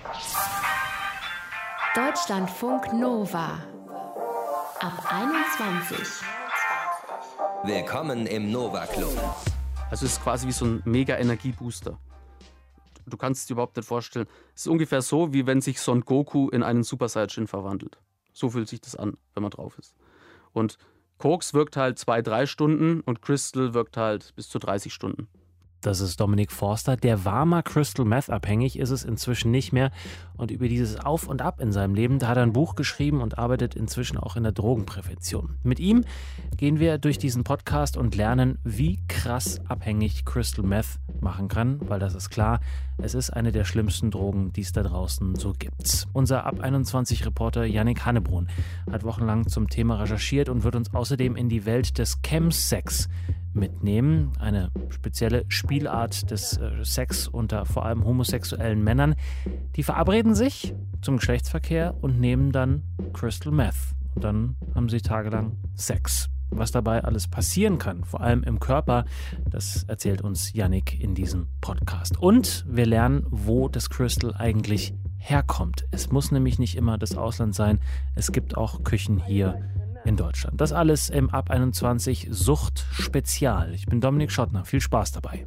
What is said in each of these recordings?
Deutschlandfunk Nova ab 21. Willkommen im Nova Club. Also es ist quasi wie so ein Mega-Energiebooster. Du kannst es dir überhaupt nicht vorstellen. Es ist ungefähr so, wie wenn sich Son Goku in einen Super Saiyajin verwandelt. So fühlt sich das an, wenn man drauf ist. Und Koks wirkt halt 2-3 Stunden und Crystal wirkt halt bis zu 30 Stunden. Das ist Dominik Forster. Der war mal Crystal Meth abhängig, ist es inzwischen nicht mehr. Und über dieses Auf und Ab in seinem Leben, da hat er ein Buch geschrieben und arbeitet inzwischen auch in der Drogenprävention. Mit ihm gehen wir durch diesen Podcast und lernen, wie krass abhängig Crystal Meth machen kann, weil das ist klar, es ist eine der schlimmsten Drogen, die es da draußen so gibt. Unser Ab 21 Reporter Yannick Hannebrun hat wochenlang zum Thema recherchiert und wird uns außerdem in die Welt des Chemsex mitnehmen. Eine spezielle Spielart des Sex unter vor allem homosexuellen Männern. Die verabreden sich zum Geschlechtsverkehr und nehmen dann Crystal Meth. Und dann haben sie tagelang Sex. Was dabei alles passieren kann, vor allem im Körper, das erzählt uns Yannick in diesem Podcast. Und wir lernen, wo das Crystal eigentlich herkommt. Es muss nämlich nicht immer das Ausland sein. Es gibt auch Küchen hier in Deutschland. Das alles im Ab 21 Sucht Spezial. Ich bin Dominik Schottner. Viel Spaß dabei.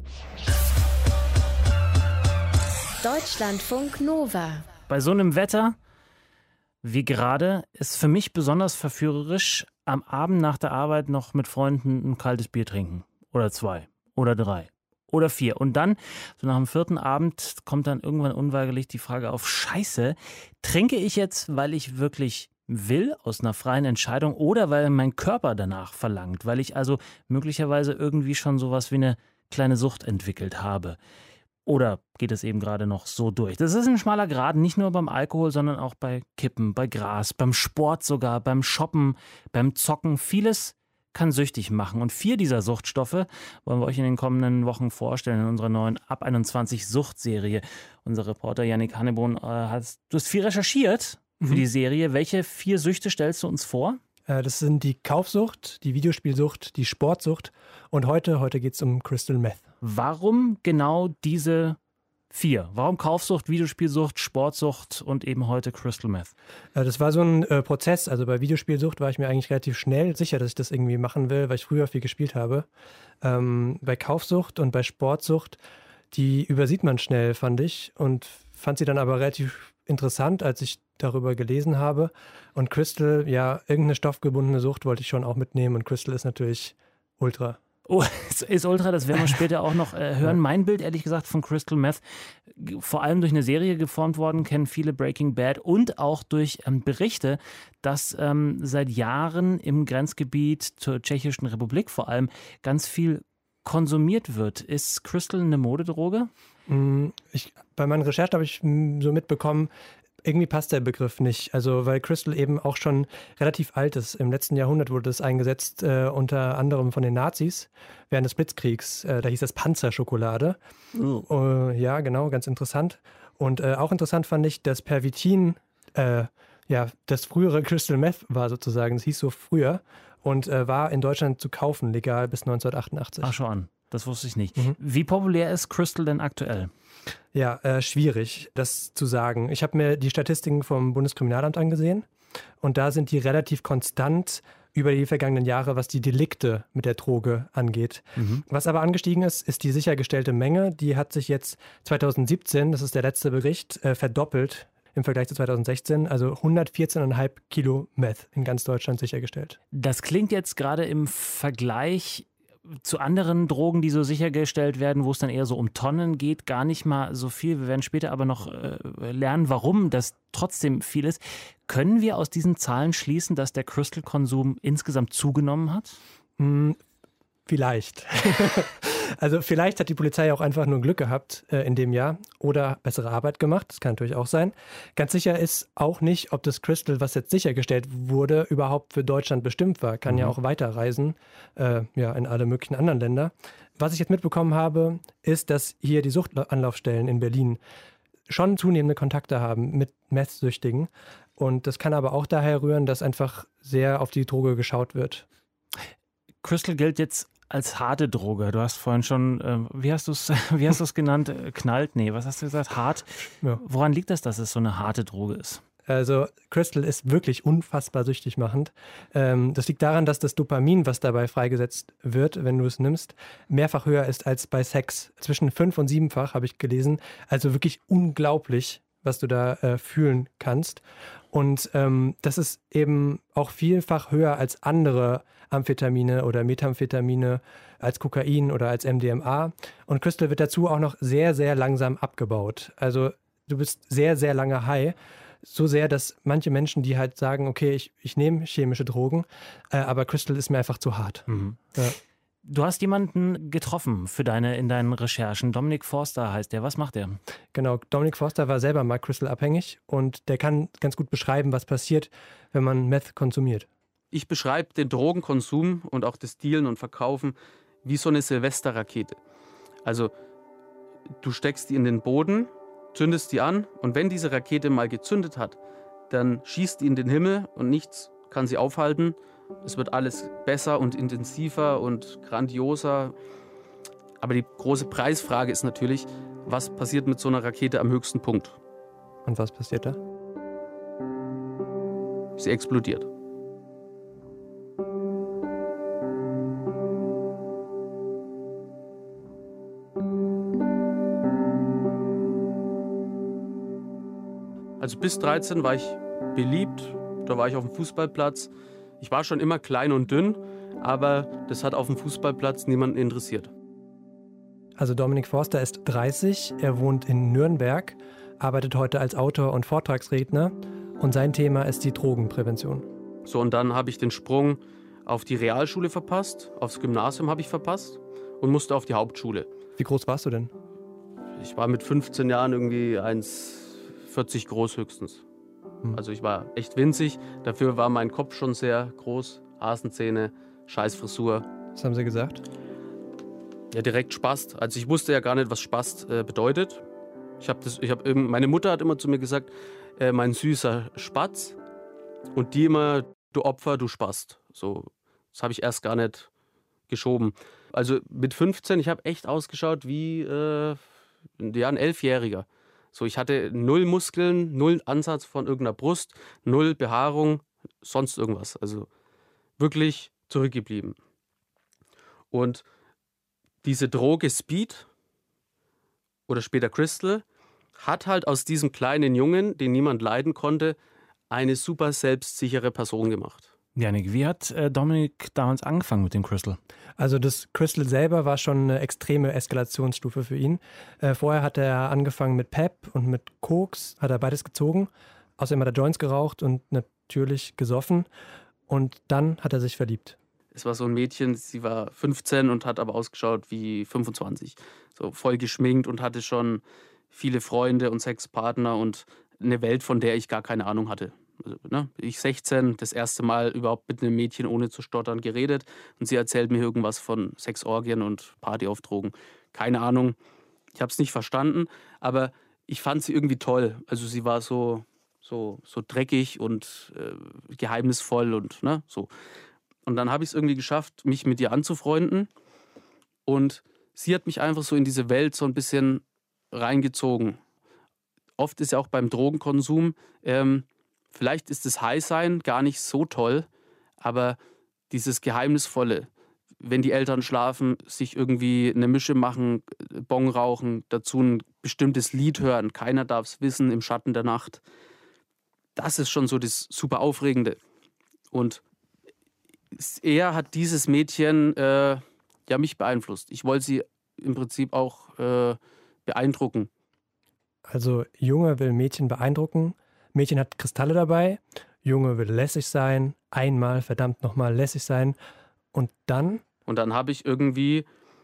Deutschlandfunk Nova. Bei so einem Wetter wie gerade ist für mich besonders verführerisch, am Abend nach der Arbeit noch mit Freunden ein kaltes Bier trinken. Oder 2. Oder 3. Oder 4. Und dann, so nach dem 4. Abend, kommt dann irgendwann unweigerlich die Frage auf, Scheiße, trinke ich jetzt, weil ich wirklich will, aus einer freien Entscheidung, oder weil mein Körper danach verlangt, weil ich also möglicherweise irgendwie schon sowas wie eine kleine Sucht entwickelt habe. Oder geht es eben gerade noch so durch? Das ist ein schmaler Grat, nicht nur beim Alkohol, sondern auch bei Kippen, bei Gras, beim Sport sogar, beim Shoppen, beim Zocken. Vieles kann süchtig machen. Und 4 dieser Suchtstoffe wollen wir euch in den kommenden Wochen vorstellen in unserer neuen Ab 21 Suchtserie. Unser Reporter Yannick Hannebrun, du hast viel recherchiert für die Serie. Welche 4 Süchte stellst du uns vor? Das sind die Kaufsucht, die Videospielsucht, die Sportsucht und heute geht es um Crystal Meth. Warum genau diese 4? Warum Kaufsucht, Videospielsucht, Sportsucht und eben heute Crystal Meth? Das war so ein Prozess. Also bei Videospielsucht war ich mir eigentlich relativ schnell sicher, dass ich das irgendwie machen will, weil ich früher viel gespielt habe. Bei Kaufsucht und bei Sportsucht, die übersieht man schnell, fand ich. Und fand sie dann aber relativ interessant, als ich darüber gelesen habe. Und Crystal, ja, irgendeine stoffgebundene Sucht wollte ich schon auch mitnehmen. Und Crystal ist natürlich Ultra. Oh, ist Ultra, das werden wir später auch noch hören. Mein Bild, ehrlich gesagt, von Crystal Meth, vor allem durch eine Serie geformt worden, kennen viele Breaking Bad und auch durch Berichte, dass seit Jahren im Grenzgebiet zur Tschechischen Republik vor allem ganz viel konsumiert wird. Ist Crystal eine Modedroge? Bei meinen Recherchen habe ich so mitbekommen, irgendwie passt der Begriff nicht. Also weil Crystal eben auch schon relativ alt ist. Im letzten Jahrhundert wurde es eingesetzt, unter anderem von den Nazis während des Blitzkriegs. Da hieß das Panzerschokolade. Ja, genau, ganz interessant. Und auch interessant fand ich, dass Pervitin das frühere Crystal Meth war sozusagen. Das hieß so früher und war in Deutschland zu kaufen, legal bis 1988. Ach schon, das wusste ich nicht. Wie populär ist Crystal denn aktuell? Ja, schwierig, das zu sagen. Ich habe mir die Statistiken vom Bundeskriminalamt angesehen und da sind die relativ konstant über die vergangenen Jahre, was die Delikte mit der Droge angeht. Was aber angestiegen ist, ist die sichergestellte Menge. Die hat sich jetzt 2017, das ist der letzte Bericht, verdoppelt im Vergleich zu 2016. Also 114,5 Kilo Meth in ganz Deutschland sichergestellt. Das klingt jetzt gerade im Vergleich zu anderen Drogen, die so sichergestellt werden, wo es dann eher so um Tonnen geht, gar nicht mal so viel. Wir werden später aber noch lernen, warum das trotzdem viel ist. Können wir aus diesen Zahlen schließen, dass der Crystal-Konsum insgesamt zugenommen hat? Vielleicht. Also vielleicht hat die Polizei auch einfach nur Glück gehabt in dem Jahr oder bessere Arbeit gemacht. Das kann natürlich auch sein. Ganz sicher ist auch nicht, ob das Crystal, was jetzt sichergestellt wurde, überhaupt für Deutschland bestimmt war. Kann ja auch weiterreisen, in alle möglichen anderen Länder. Was ich jetzt mitbekommen habe, ist, dass hier die Suchtanlaufstellen in Berlin schon zunehmende Kontakte haben mit Meth-Süchtigen. Und das kann aber auch daher rühren, dass einfach sehr auf die Droge geschaut wird. Crystal gilt jetzt als harte Droge. Du hast vorhin schon, wie hast du es genannt? Knallt? Nee, was hast du gesagt? Hart? Ja. Woran liegt das, dass es so eine harte Droge ist? Also Crystal ist wirklich unfassbar süchtig machend. Das liegt daran, dass das Dopamin, was dabei freigesetzt wird, wenn du es nimmst, mehrfach höher ist als bei Sex. Zwischen 5- und 7-fach habe ich gelesen. Also wirklich unglaublich, was du da fühlen kannst. Und das ist eben auch vielfach höher als andere Amphetamine oder Methamphetamine, als Kokain oder als MDMA. Und Crystal wird dazu auch noch sehr, sehr langsam abgebaut. Also du bist sehr, sehr lange high. So sehr, dass manche Menschen, die halt sagen, okay, ich nehme chemische Drogen, aber Crystal ist mir einfach zu hart. Mhm. Ja. Du hast jemanden getroffen in deinen Recherchen. Dominic Forster heißt der. Was macht der? Genau, Dominic Forster war selber mal Crystal-abhängig und der kann ganz gut beschreiben, was passiert, wenn man Meth konsumiert. Ich beschreibe den Drogenkonsum und auch das Dealen und Verkaufen wie so eine Silvesterrakete. Also du steckst die in den Boden, zündest die an und wenn diese Rakete mal gezündet hat, dann schießt die in den Himmel und nichts kann sie aufhalten. Es wird alles besser und intensiver und grandioser. Aber die große Preisfrage ist natürlich, was passiert mit so einer Rakete am höchsten Punkt? Und was passiert da? Sie explodiert. Also bis 13 war ich beliebt, da war ich auf dem Fußballplatz. Ich war schon immer klein und dünn, aber das hat auf dem Fußballplatz niemanden interessiert. Also Dominic Forster ist 30, er wohnt in Nürnberg, arbeitet heute als Autor und Vortragsredner und sein Thema ist die Drogenprävention. So, und dann habe ich den Sprung auf die Realschule verpasst, aufs Gymnasium habe ich verpasst und musste auf die Hauptschule. Wie groß warst du denn? Ich war mit 15 Jahren irgendwie 1,40 groß höchstens. Also ich war echt winzig, dafür war mein Kopf schon sehr groß, Hasenzähne, Scheißfrisur. Was haben sie gesagt? Ja, direkt Spast. Also ich wusste ja gar nicht, was Spast bedeutet. Meine Mutter hat immer zu mir gesagt, mein süßer Spatz. Und die immer, du Opfer, du Spast. So, das habe ich erst gar nicht geschoben. Also mit 15, ich habe echt ausgeschaut wie ein 11-Jähriger. So, ich hatte 0 Muskeln, 0 Ansatz von irgendeiner Brust, 0 Behaarung, sonst irgendwas. Also wirklich zurückgeblieben. Und diese Droge Speed oder später Crystal hat halt aus diesem kleinen Jungen, den niemand leiden konnte, eine super selbstsichere Person gemacht. Janik, wie hat Dominic damals angefangen mit dem Crystal? Also das Crystal selber war schon eine extreme Eskalationsstufe für ihn. Vorher hat er angefangen mit Pep und mit Koks, hat er beides gezogen. Außerdem hat er Joints geraucht und natürlich gesoffen. Und dann hat er sich verliebt. Es war so ein Mädchen, sie war 15 und hat aber ausgeschaut wie 25. So voll geschminkt und hatte schon viele Freunde und Sexpartner und eine Welt, von der ich gar keine Ahnung hatte. Also, ich 16, das erste Mal überhaupt mit einem Mädchen ohne zu stottern geredet und sie erzählt mir irgendwas von Sexorgien und Party auf Drogen. Keine Ahnung, ich habe es nicht verstanden, aber ich fand sie irgendwie toll. Also sie war so dreckig und geheimnisvoll und so. Und dann habe ich es irgendwie geschafft, mich mit ihr anzufreunden und sie hat mich einfach so in diese Welt so ein bisschen reingezogen. Oft ist ja auch beim Drogenkonsum, vielleicht ist das High-Sein gar nicht so toll, aber dieses Geheimnisvolle, wenn die Eltern schlafen, sich irgendwie eine Mische machen, Bong rauchen, dazu ein bestimmtes Lied hören, keiner darf es wissen, im Schatten der Nacht, das ist schon so das super Aufregende. Und er hat dieses Mädchen mich beeinflusst. Ich wollte sie im Prinzip auch beeindrucken. Also Junge will Mädchen beeindrucken, Mädchen hat Kristalle dabei, Junge will lässig sein, einmal verdammt nochmal lässig sein und dann? Und dann habe ich irgendwie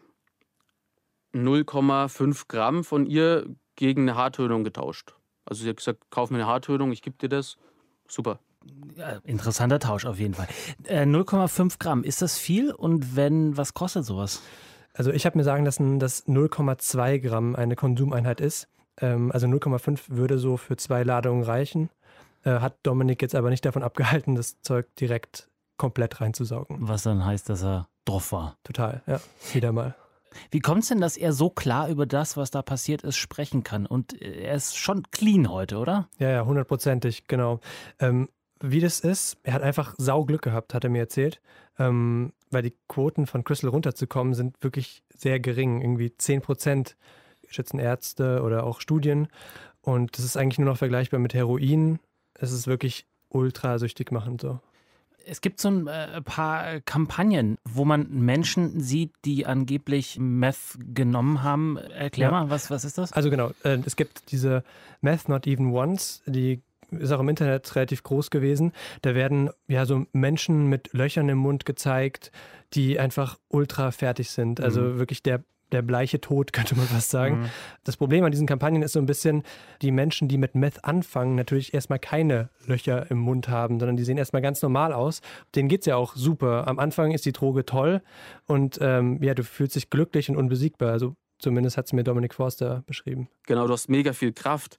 0,5 Gramm von ihr gegen eine Haartönung getauscht. Also sie hat gesagt, kauf mir eine Haartönung, ich gebe dir das. Super. Ja, interessanter Tausch auf jeden Fall. 0,5 Gramm, ist das viel? Und wenn, was kostet sowas? Also ich habe mir sagen lassen, dass 0,2 Gramm eine Konsumeinheit ist. Also 0,5 würde so für 2 Ladungen reichen. Hat Dominic jetzt aber nicht davon abgehalten, das Zeug direkt komplett reinzusaugen. Was dann heißt, dass er drauf war. Total, ja, wieder mal. Wie kommt es denn, dass er so klar über das, was da passiert ist, sprechen kann? Und er ist schon clean heute, oder? Ja, 100%, genau. Wie das ist, er hat einfach Sauglück gehabt, hat er mir erzählt. Weil die Quoten von Crystal runterzukommen sind wirklich sehr gering. Irgendwie 10% schätzen Ärzte oder auch Studien. Und das ist eigentlich nur noch vergleichbar mit Heroin. Es ist wirklich ultra süchtig machend so. Es gibt so ein paar Kampagnen, wo man Menschen sieht, die angeblich Meth genommen haben. Erklär mal, was ist das? Also genau, es gibt diese Meth Not Even Once, die ist auch im Internet relativ groß gewesen. Da werden ja so Menschen mit Löchern im Mund gezeigt, die einfach ultra fertig sind. Also wirklich der bleiche Tod, könnte man fast sagen. Das Problem an diesen Kampagnen ist so ein bisschen, die Menschen, die mit Meth anfangen, natürlich erstmal keine Löcher im Mund haben, sondern die sehen erstmal ganz normal aus. Denen geht es ja auch super. Am Anfang ist die Droge toll und du fühlst dich glücklich und unbesiegbar. Also zumindest hat es mir Dominic Forster beschrieben. Genau, du hast mega viel Kraft.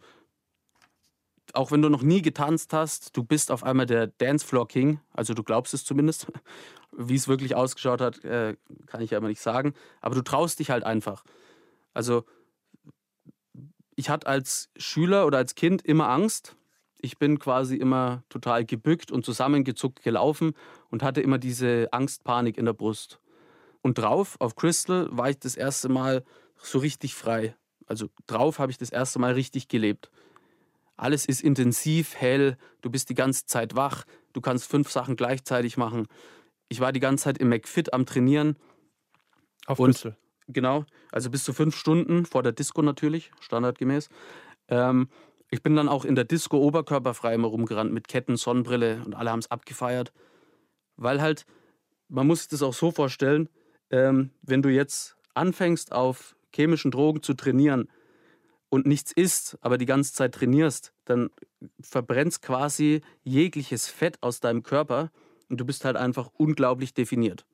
Auch wenn du noch nie getanzt hast, du bist auf einmal der Dancefloor-King, also du glaubst es zumindest. Wie es wirklich ausgeschaut hat, kann ich ja immer nicht sagen. Aber du traust dich halt einfach. Also ich hatte als Schüler oder als Kind immer Angst. Ich bin quasi immer total gebückt und zusammengezuckt gelaufen und hatte immer diese Angst-Panik in der Brust. Und drauf, auf Crystal, war ich das erste Mal so richtig frei. Also drauf habe ich das erste Mal richtig gelebt. Alles ist intensiv, hell, du bist die ganze Zeit wach, du kannst 5 Sachen gleichzeitig machen. Ich war die ganze Zeit im McFit am Trainieren. Auf Crystal? Genau, also bis zu 5 Stunden vor der Disco natürlich, standardgemäß. Ich bin dann auch in der Disco oberkörperfrei immer rumgerannt mit Ketten, Sonnenbrille und alle haben es abgefeiert. Weil halt, man muss sich das auch so vorstellen, wenn du jetzt anfängst auf chemischen Drogen zu trainieren, und nichts isst, aber die ganze Zeit trainierst, dann verbrennst quasi jegliches Fett aus deinem Körper und du bist halt einfach unglaublich definiert.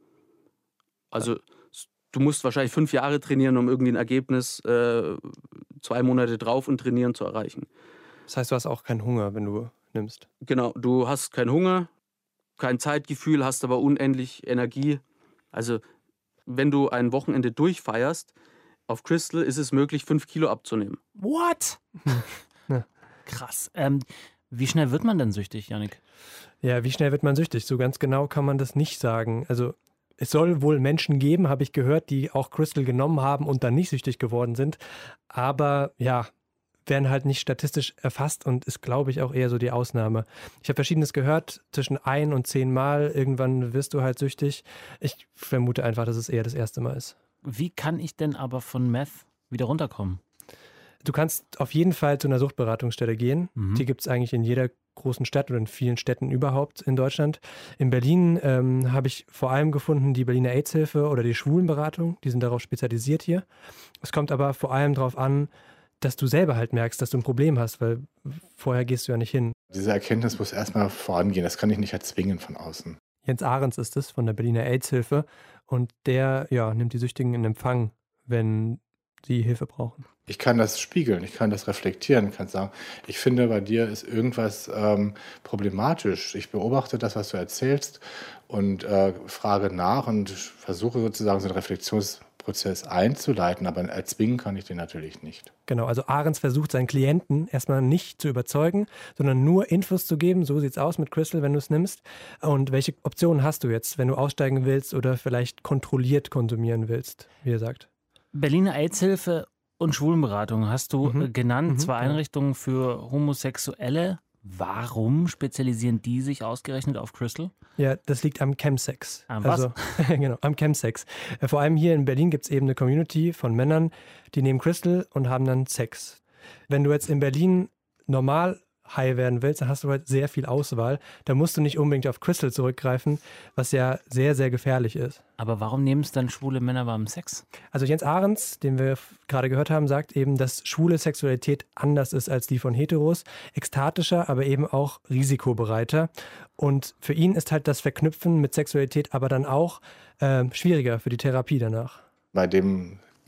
Also du musst wahrscheinlich 5 Jahre trainieren, um irgendwie ein Ergebnis 2 Monate drauf und trainieren zu erreichen. Das heißt, du hast auch keinen Hunger, wenn du nimmst? Genau, du hast keinen Hunger, kein Zeitgefühl, hast aber unendlich Energie. Also wenn du ein Wochenende durchfeierst, auf Crystal ist es möglich, 5 Kilo abzunehmen. What? Ja. Krass. Wie schnell wird man denn süchtig, Yannick? Ja, wie schnell wird man süchtig? So ganz genau kann man das nicht sagen. Also es soll wohl Menschen geben, habe ich gehört, die auch Crystal genommen haben und dann nicht süchtig geworden sind. Aber ja, werden halt nicht statistisch erfasst und ist, glaube ich, auch eher so die Ausnahme. Ich habe Verschiedenes gehört, zwischen 1 und 10 Mal. Irgendwann wirst du halt süchtig. Ich vermute einfach, dass es eher das erste Mal ist. Wie kann ich denn aber von Meth wieder runterkommen? Du kannst auf jeden Fall zu einer Suchtberatungsstelle gehen. Die gibt es eigentlich in jeder großen Stadt oder in vielen Städten überhaupt in Deutschland. In Berlin habe ich vor allem gefunden die Berliner AIDS-Hilfe oder die Schwulenberatung. Die sind darauf spezialisiert hier. Es kommt aber vor allem darauf an, dass du selber halt merkst, dass du ein Problem hast, weil vorher gehst du ja nicht hin. Diese Erkenntnis muss erstmal vorangehen. Das kann ich nicht erzwingen von außen. Jens Ahrens ist es von der Berliner AIDS-Hilfe und der nimmt die Süchtigen in Empfang, wenn sie Hilfe brauchen. Ich kann das spiegeln, ich kann das reflektieren, ich kann sagen, ich finde, bei dir ist irgendwas problematisch. Ich beobachte das, was du erzählst und frage nach und versuche sozusagen so einen Reflexionsprozess einzuleiten, aber erzwingen kann ich den natürlich nicht. Genau, also Ahrens versucht seinen Klienten erstmal nicht zu überzeugen, sondern nur Infos zu geben, so sieht's aus mit Crystal, wenn du es nimmst. Und welche Optionen hast du jetzt, wenn du aussteigen willst oder vielleicht kontrolliert konsumieren willst, wie er sagt? Berliner AIDS-Hilfe und Schwulenberatung hast du genannt, 2 Einrichtungen für Homosexuelle. Warum spezialisieren die sich ausgerechnet auf Crystal? Ja, das liegt am Chemsex. Am was? Also, genau, am Chemsex. Vor allem hier in Berlin gibt es eben eine Community von Männern, die nehmen Crystal und haben dann Sex. Wenn du jetzt in Berlin normal high werden willst, dann hast du halt sehr viel Auswahl. Da musst du nicht unbedingt auf Crystal zurückgreifen, was ja sehr, sehr gefährlich ist. Aber warum nehmen es dann schwule Männer beim Sex? Also Jens Ahrens, den wir gerade gehört haben, sagt eben, dass schwule Sexualität anders ist als die von Heteros, ekstatischer, aber eben auch risikobereiter. Und für ihn ist halt das Verknüpfen mit Sexualität aber dann auch schwieriger für die Therapie danach. Bei dem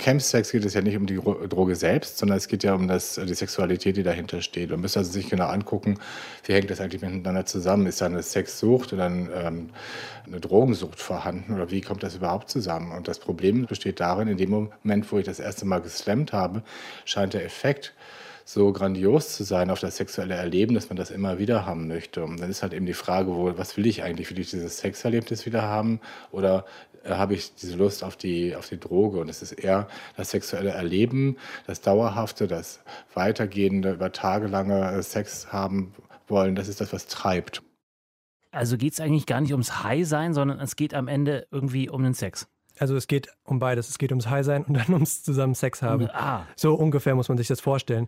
Chemsex geht es ja nicht um die Droge selbst, sondern es geht ja um die Sexualität, die dahinter steht. Man müsste also sich genau angucken, wie hängt das eigentlich miteinander zusammen? Ist da eine Sexsucht oder eine Drogensucht vorhanden oder wie kommt das überhaupt zusammen? Und das Problem besteht darin, in dem Moment, wo ich das erste Mal geslammt habe, scheint der Effekt so grandios zu sein auf das sexuelle Erleben, dass man das immer wieder haben möchte. Und dann ist halt eben die Frage, was will ich eigentlich? Will ich dieses Sexerlebnis wieder haben oder habe ich diese Lust auf die Droge? Und es ist eher das sexuelle Erleben, das Dauerhafte, das Weitergehende, über tagelange Sex haben wollen, das ist das, was treibt. Also geht es eigentlich gar nicht ums High-Sein, sondern es geht am Ende irgendwie um den Sex. Also es geht um beides. Es geht ums High-Sein und dann ums zusammen Sex haben. Ah. So ungefähr muss man sich das vorstellen.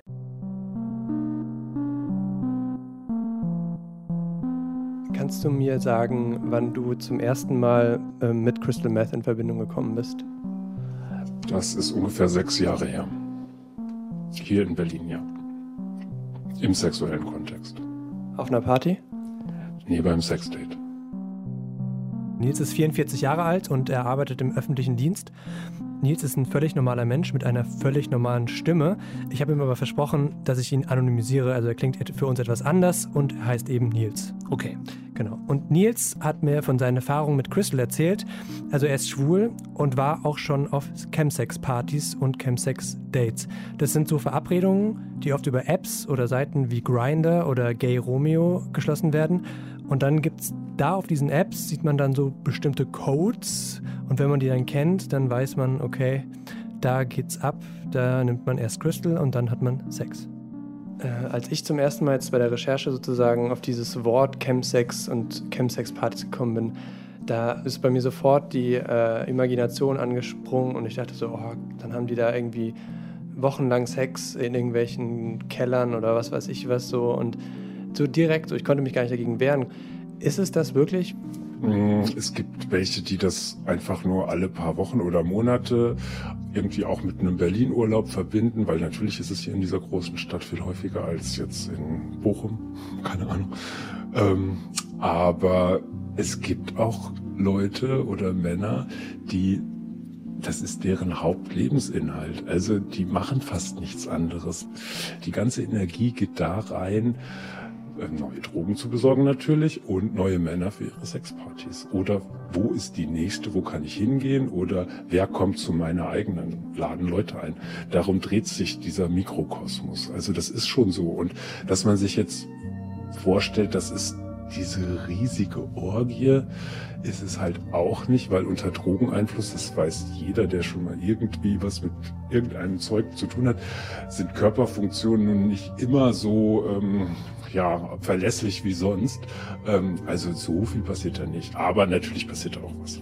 Kannst du mir sagen, wann du zum ersten Mal mit Crystal Meth in Verbindung gekommen bist? Das ist ungefähr 6 Jahre her. Hier in Berlin, ja. Im sexuellen Kontext. Auf einer Party? Nee, beim Sexdate. Nils ist 44 Jahre alt und er arbeitet im öffentlichen Dienst. Nils ist ein völlig normaler Mensch mit einer völlig normalen Stimme. Ich habe ihm aber versprochen, dass ich ihn anonymisiere. Also er klingt für uns etwas anders und er heißt eben Nils. Okay. Genau. Und Nils hat mir von seinen Erfahrungen mit Crystal erzählt. Also er ist schwul und war auch schon auf Chemsex-Partys und Chemsex-Dates. Das sind so Verabredungen, die oft über Apps oder Seiten wie Grindr oder Gay Romeo geschlossen werden. Und dann gibt's da auf diesen Apps, sieht man dann so bestimmte Codes. Und wenn man die dann kennt, dann weiß man, okay, da geht's ab. Da nimmt man erst Crystal und dann hat man Sex. Als ich zum ersten Mal jetzt bei der Recherche sozusagen auf dieses Wort Chemsex und Chemsex-Partys gekommen bin, da ist bei mir sofort die Imagination angesprungen und ich dachte so, oh, dann haben die da irgendwie wochenlang Sex in irgendwelchen Kellern oder was weiß ich was so und so direkt, so ich konnte mich gar nicht dagegen wehren. Ist es das wirklich? Es gibt welche, die das einfach nur alle paar Wochen oder Monate irgendwie auch mit einem Berlin-Urlaub verbinden, weil natürlich ist es hier in dieser großen Stadt viel häufiger als jetzt in Bochum, keine Ahnung. Aber es gibt auch Leute oder Männer, das ist deren Hauptlebensinhalt. Also die machen fast nichts anderes. Die ganze Energie geht da rein, neue Drogen zu besorgen natürlich und neue Männer für ihre Sexpartys. Oder wo ist die nächste, wo kann ich hingehen? Oder wer kommt zu meiner eigenen, laden Leute ein? Darum dreht sich dieser Mikrokosmos. Also das ist schon so. Und dass man sich jetzt vorstellt, das ist diese riesige Orgie, ist es halt auch nicht, weil unter Drogeneinfluss, das weiß jeder, der schon mal irgendwie was mit irgendeinem Zeug zu tun hat, sind Körperfunktionen nun nicht immer so verlässlich wie sonst. Also so viel passiert da nicht. Aber natürlich passiert da auch was.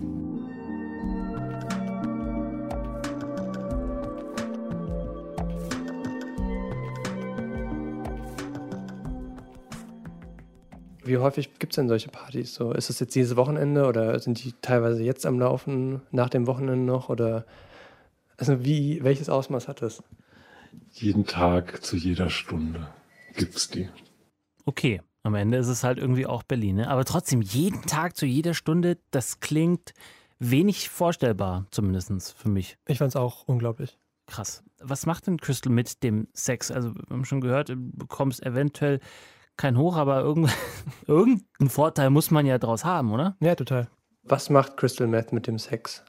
Wie häufig gibt es denn solche Partys? So, ist es jetzt dieses Wochenende oder sind die teilweise jetzt am Laufen, nach dem Wochenende noch? Oder also welches Ausmaß hat das? Jeden Tag zu jeder Stunde gibt's die. Okay, am Ende ist es halt irgendwie auch Berlin. Ne? Aber trotzdem, jeden Tag zu jeder Stunde, das klingt wenig vorstellbar, zumindest für mich. Ich fand es auch unglaublich. Krass. Was macht denn Crystal mit dem Sex? Also, wir haben schon gehört, du bekommst eventuell kein Hoch, aber irgendeinen Vorteil muss man ja draus haben, oder? Ja, total. Was macht Crystal Meth mit dem Sex?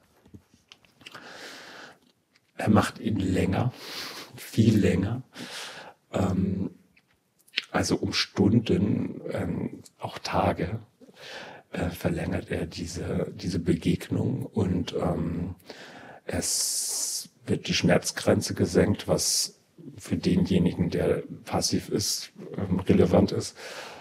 Er macht ihn länger, viel länger. Also um Stunden, auch Tage, verlängert er diese Begegnung und es wird die Schmerzgrenze gesenkt, was für denjenigen, der passiv ist, relevant ist.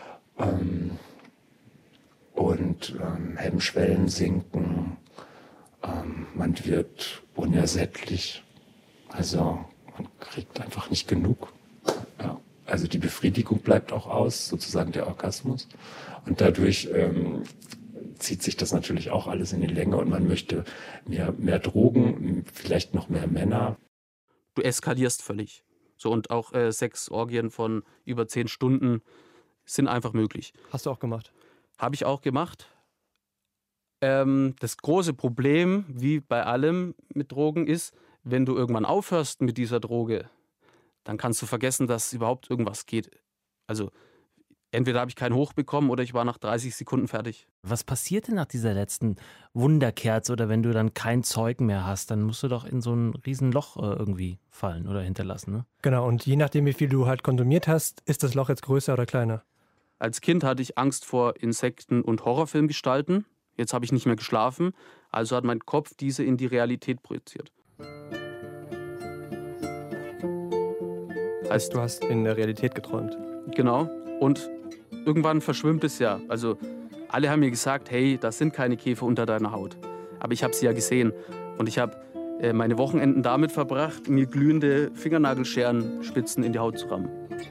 Hemmschwellen sinken, man wird unersättlich, also man kriegt einfach nicht genug. Ja. Also die Befriedigung bleibt auch aus, sozusagen der Orgasmus. Und dadurch zieht sich das natürlich auch alles in die Länge und man möchte mehr Drogen, vielleicht noch mehr Männer. Du eskalierst völlig. So, und auch Sexorgien von über 10 Stunden sind einfach möglich. Hast du auch gemacht? Habe ich auch gemacht. Das große Problem, wie bei allem mit Drogen, ist, wenn du irgendwann aufhörst mit dieser Droge, dann kannst du vergessen, dass überhaupt irgendwas geht. Also entweder habe ich keinen Hoch bekommen oder ich war nach 30 Sekunden fertig. Was passiert denn nach dieser letzten Wunderkerze oder wenn du dann kein Zeug mehr hast, dann musst du doch in so ein Riesenloch irgendwie fallen oder hinterlassen, ne? Genau, und je nachdem, wie viel du halt konsumiert hast, ist das Loch jetzt größer oder kleiner. Als Kind hatte ich Angst vor Insekten und Horrorfilmgestalten. Jetzt habe ich nicht mehr geschlafen, also hat mein Kopf diese in die Realität projiziert. Heißt, du hast in der Realität geträumt. Genau. Und irgendwann verschwimmt es ja. Also alle haben mir gesagt, hey, das sind keine Käfer unter deiner Haut. Aber ich habe sie ja gesehen. Und ich habe meine Wochenenden damit verbracht, mir glühende Fingernagelscherenspitzen in die Haut zu rammen.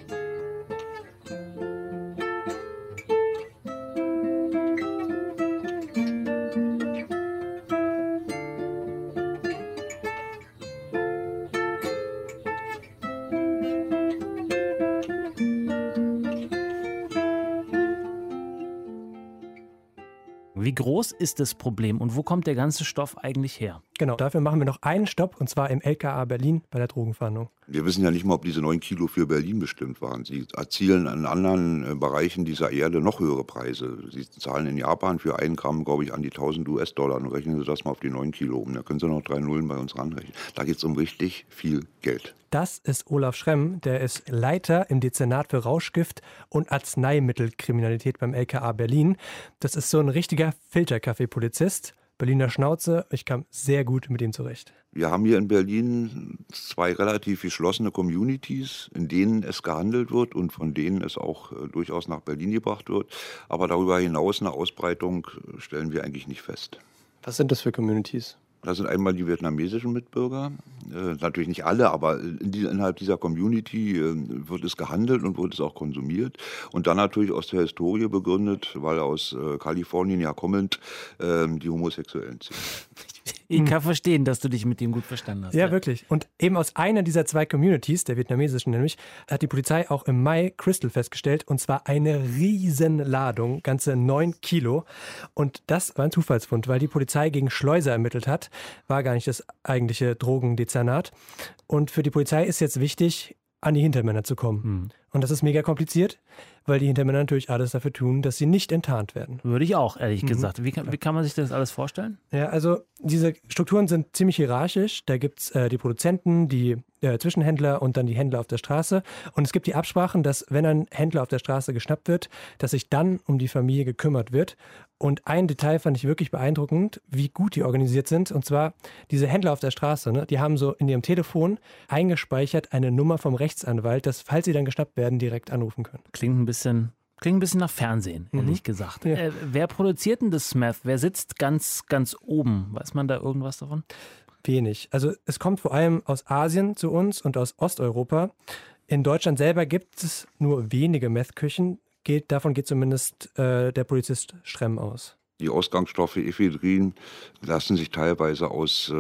Wie groß ist das Problem und wo kommt der ganze Stoff eigentlich her? Genau, dafür machen wir noch einen Stopp, und zwar im LKA Berlin bei der Drogenfahndung. Wir wissen ja nicht mal, ob diese 9 Kilo für Berlin bestimmt waren. Sie erzielen in anderen Bereichen dieser Erde noch höhere Preise. Sie zahlen in Japan für 1 Gramm, glaube ich, an die 1000 US-Dollar. Und rechnen Sie das mal auf die 9 Kilo um. Da können Sie noch 3 Nullen bei uns ranrechnen. Da geht es um richtig viel Geld. Das ist Olaf Schremm, der ist Leiter im Dezernat für Rauschgift und Arzneimittelkriminalität beim LKA Berlin. Das ist so ein richtiger Filterkaffee-Polizist. Berliner Schnauze, ich kam sehr gut mit ihm zurecht. Wir haben hier in Berlin 2 relativ geschlossene Communities, in denen es gehandelt wird und von denen es auch durchaus nach Berlin gebracht wird. Aber darüber hinaus eine Ausbreitung stellen wir eigentlich nicht fest. Was sind das für Communities? Das sind einmal die vietnamesischen Mitbürger, natürlich nicht alle, aber innerhalb dieser Community wird es gehandelt und wird es auch konsumiert. Und dann natürlich aus der Historie begründet, weil aus Kalifornien ja kommend die Homosexuellen sind. Ich kann verstehen, dass du dich mit dem gut verstanden hast. Ja, wirklich. Und eben aus einer dieser 2 Communities, der vietnamesischen nämlich, hat die Polizei auch im Mai Crystal festgestellt. Und zwar eine Riesenladung, ganze 9 Kilo. Und das war ein Zufallsfund, weil die Polizei gegen Schleuser ermittelt hat. War gar nicht das eigentliche Drogendezernat. Und für die Polizei ist jetzt wichtig, an die Hintermänner zu kommen. Und das ist mega kompliziert, weil die Hintermänner natürlich alles dafür tun, dass sie nicht enttarnt werden. Würde ich auch, ehrlich gesagt. Wie kann man sich das alles vorstellen? Ja, also diese Strukturen sind ziemlich hierarchisch. Da gibt es die Produzenten, die Zwischenhändler und dann die Händler auf der Straße. Und es gibt die Absprachen, dass wenn ein Händler auf der Straße geschnappt wird, dass sich dann um die Familie gekümmert wird. Und ein Detail fand ich wirklich beeindruckend, wie gut die organisiert sind. Und zwar diese Händler auf der Straße, ne, die haben so in ihrem Telefon eingespeichert eine Nummer vom Rechtsanwalt, dass, falls sie dann geschnappt werden, direkt anrufen können. Klingt ein bisschen nach Fernsehen, ehrlich gesagt. Ja. Wer produziert denn das Meth? Wer sitzt ganz oben? Weiß man da irgendwas davon? Wenig. Also es kommt vor allem aus Asien zu uns und aus Osteuropa. In Deutschland selber gibt es nur wenige Meth-Küchen. Davon geht zumindest der Polizist Schremm aus. Die Ausgangsstoffe Ephedrin lassen sich teilweise aus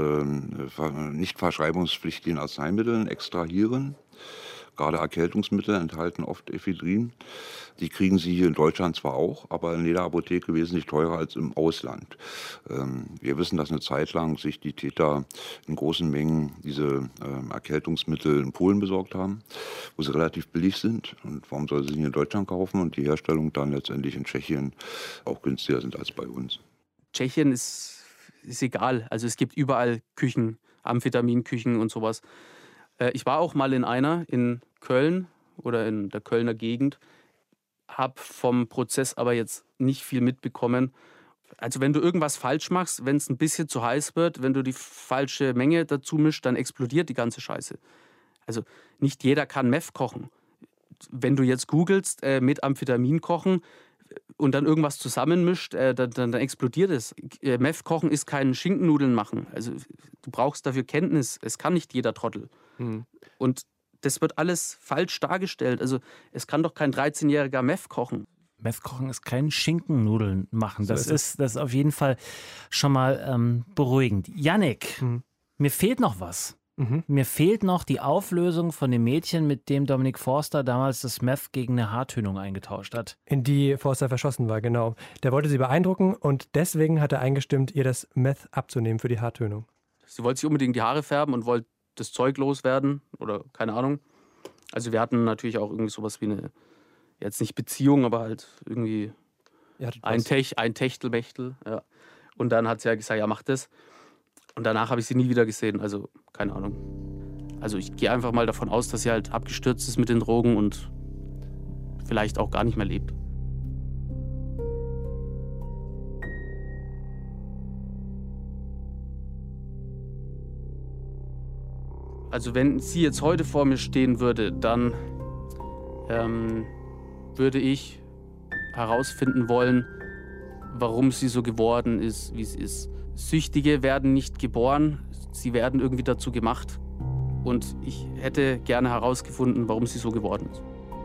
nicht verschreibungspflichtigen Arzneimitteln extrahieren. Gerade Erkältungsmittel enthalten oft Ephedrin. Die kriegen Sie hier in Deutschland zwar auch, aber in jeder Apotheke wesentlich teurer als im Ausland. Wir wissen, dass eine Zeit lang sich die Täter in großen Mengen diese Erkältungsmittel in Polen besorgt haben, wo sie relativ billig sind. Und warum soll sie sie in Deutschland kaufen und die Herstellung dann letztendlich in Tschechien auch günstiger sind als bei uns? Tschechien ist egal. Also es gibt überall Küchen, Amphetaminküchen und sowas. Ich war auch mal in einer in Köln oder in der Kölner Gegend, habe vom Prozess aber jetzt nicht viel mitbekommen. Also wenn du irgendwas falsch machst, wenn es ein bisschen zu heiß wird, wenn du die falsche Menge dazu mischst, dann explodiert die ganze Scheiße. Also nicht jeder kann Meth kochen. Wenn du jetzt googelst, mit Amphetamin kochen und dann irgendwas zusammenmischt, dann explodiert es. Meth kochen ist kein Schinkennudeln machen. Also du brauchst dafür Kenntnis. Es kann nicht jeder Trottel. Und das wird alles falsch dargestellt. Also es kann doch kein 13-jähriger Meth kochen. Meth kochen ist kein Schinkennudeln machen. Das ist auf jeden Fall schon mal beruhigend. Jannik, mir fehlt noch was. Mir fehlt noch die Auflösung von dem Mädchen, mit dem Dominik Forster damals das Meth gegen eine Haartönung eingetauscht hat. In die Forster verschossen war, genau. Der wollte sie beeindrucken und deswegen hat er eingestimmt, ihr das Meth abzunehmen für die Haartönung. sie wollte sich unbedingt die Haare färben und wollte das Zeug loswerden oder keine Ahnung. Also wir hatten natürlich auch irgendwie sowas wie eine, jetzt nicht Beziehung, aber halt irgendwie ein Techtelmechtel. Ja. Und dann hat sie ja gesagt, ja, mach das. Und danach habe ich sie nie wieder gesehen, also keine Ahnung. Also ich gehe einfach mal davon aus, dass sie halt abgestürzt ist mit den Drogen und vielleicht auch gar nicht mehr lebt. Also wenn sie jetzt heute vor mir stehen würde, dann würde ich herausfinden wollen, warum sie so geworden ist, wie sie ist. Süchtige werden nicht geboren, sie werden irgendwie dazu gemacht. Und ich hätte gerne herausgefunden, warum sie so geworden ist.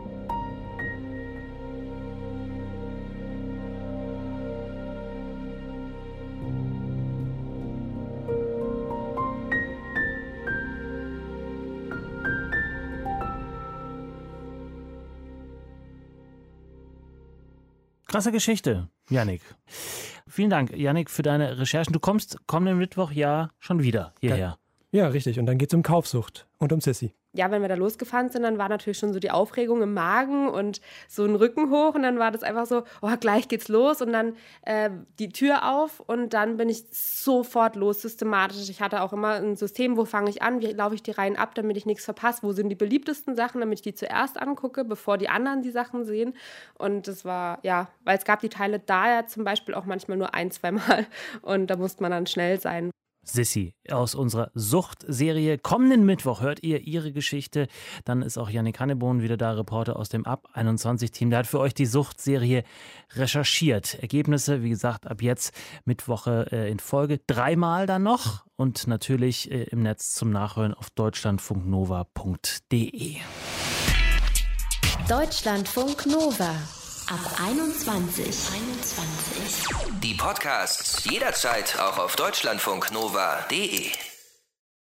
Krasse Geschichte, Yannick. Vielen Dank, Yannick, für deine Recherchen. Du kommst kommenden Mittwoch ja schon wieder hierher. Ja, richtig. Und dann geht es um Kaufsucht und um Sissy. Ja, wenn wir da losgefahren sind, dann war natürlich schon so die Aufregung im Magen und so ein Rücken hoch. Und dann war das einfach so, oh, gleich geht's los. Und dann die Tür auf und dann bin ich sofort los, systematisch. Ich hatte auch immer ein System, wo fange ich an, wie laufe ich die Reihen ab, damit ich nichts verpasse. Wo sind die beliebtesten Sachen, damit ich die zuerst angucke, bevor die anderen die Sachen sehen. Und das war, ja, weil es gab die Teile da ja zum Beispiel auch manchmal nur 1-2 Mal. Und da musste man dann schnell sein. Sissy aus unserer Suchtserie. Kommenden Mittwoch hört ihr ihre Geschichte. Dann ist auch Yannick Hannebohn wieder da, Reporter aus dem Ab-21-Team. Der hat für euch die Suchtserie recherchiert. Ergebnisse, wie gesagt, ab jetzt Mittwoche in Folge. 3-mal dann noch und natürlich im Netz zum Nachhören auf deutschlandfunknova.de. Deutschlandfunk Nova. Ab 21. Die Podcasts jederzeit auch auf deutschlandfunknova.de.